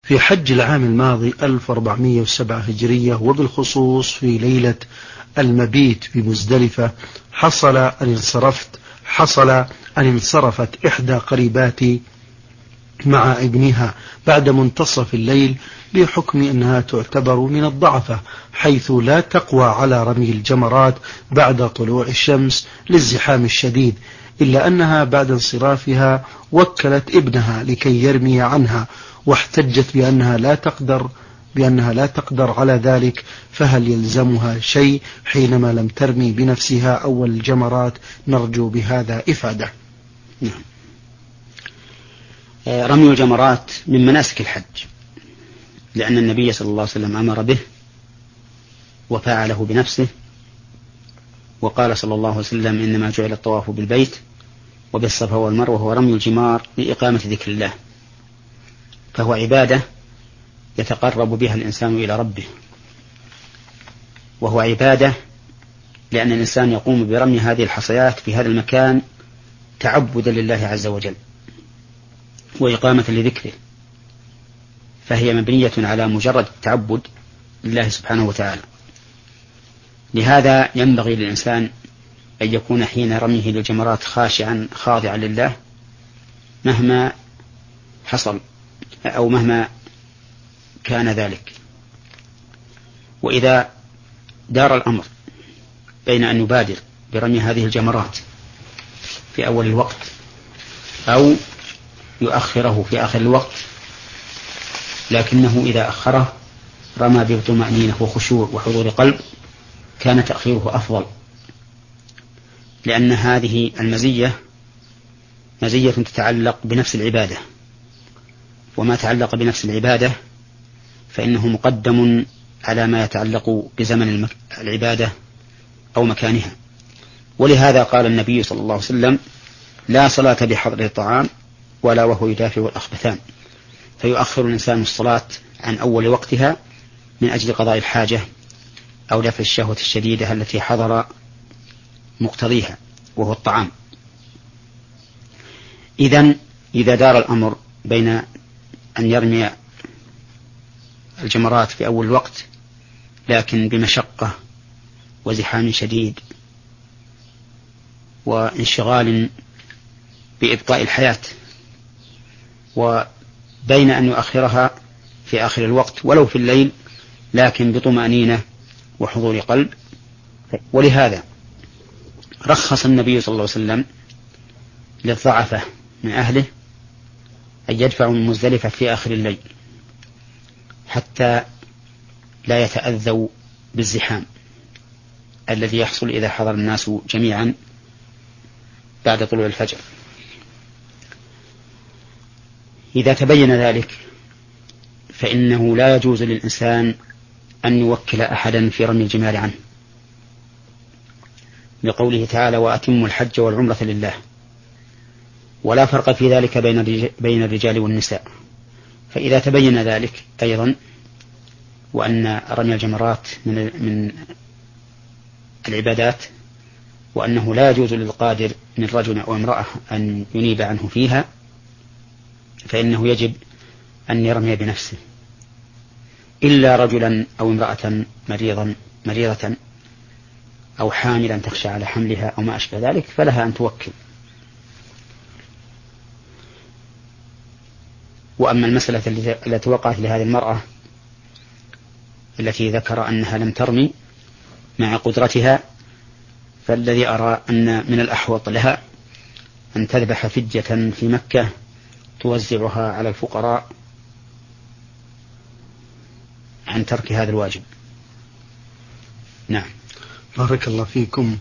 في حج العام الماضي 1407 هجرية، وبالخصوص في ليلة المبيت بمزدلفة، حصل أن انصرفت إحدى قريباتي مع ابنها بعد منتصف الليل، بحكم أنها تعتبر من الضعفة، حيث لا تقوى على رمي الجمرات بعد طلوع الشمس للزحام الشديد، إلا أنها بعد انصرافها وكلت ابنها لكي يرمي عنها، واحتجت بأنها لا تقدر على ذلك، فهل يلزمها شيء حينما لم ترمي بنفسها أول الجمرات؟ نرجو بهذا إفادة. نعم. رمي الجمرات من مناسك الحج، لأن النبي صلى الله عليه وسلم أمر به وفعله بنفسه، وقال صلى الله عليه وسلم: إنما جعل الطواف بالبيت وبالصفا والمروة وهو رمي الجمار لإقامة ذكر الله، فهو عبادة يتقرب بها الإنسان إلى ربه، وهو عبادة لأن الإنسان يقوم برمي هذه الحصيات في هذا المكان تعبدا لله عز وجل وإقامة لذكره، فهي مبنية على مجرد التعبد لله سبحانه وتعالى. لهذا ينبغي للإنسان أن يكون حين رميه للجمرات خاشعا خاضعا لله مهما حصل أو مهما كان ذلك. وإذا دار الأمر بين أن يبادر برمي هذه الجمرات في أول الوقت أو يؤخره في آخر الوقت، لكنه إذا أخره رمى بطمأنينة وخشوع وحضور قلب، كان تأخيره أفضل، لأن هذه المزية مزية تتعلق بنفس العبادة، وما تعلق بنفس العبادة فإنه مقدم على ما يتعلق بزمن العبادة أو مكانها. ولهذا قال النبي صلى الله عليه وسلم: لا صلاة بحضر الطعام ولا وهو يدافع الأخبثان، فيؤخر الإنسان الصلاة عن أول وقتها من أجل قضاء الحاجة أو دفع الشهوة الشديدة التي حضر مقتضيها وهو الطعام. إذا دار الأمر بين أن يرمي الجمرات في أول الوقت لكن بمشقة وزحام شديد وانشغال بإبقاء الحياة، وبين أن يؤخرها في آخر الوقت ولو في الليل لكن بطمأنينة وحضور قلب. ولهذا رخص النبي صلى الله عليه وسلم للضعفة من أهله أن يدفعوا من مزدلفة في آخر الليل حتى لا يتأذوا بالزحام الذي يحصل إذا حضر الناس جميعا بعد طلوع الفجر. إذا تبين ذلك فإنه لا يجوز للإنسان أن يوكل أحدا في رمي الجمار عنه، لقوله تعالى: وأتموا الحج والعمرة لله، ولا فرق في ذلك بين الرجال والنساء. فإذا تبين ذلك أيضا وأن رمي الجمرات من العبادات، وأنه لا يجوز للقادر من رجل أو امرأة أن ينيب عنه فيها، فإنه يجب أن يرمي بنفسه، إلا رجلا أو امرأة مريضة أو حاملا تخشى على حملها أو ما أشبه ذلك فلها أن توكل. وأما المسألة التي وقعت لهذه المرأة التي ذكر أنها لم ترمي مع قدرتها، فالذي أرى أن من الأحوط لها أن تذبح فدية في مكة توزعها على الفقراء عن ترك هذا الواجب. نعم. بارك الله فيكم.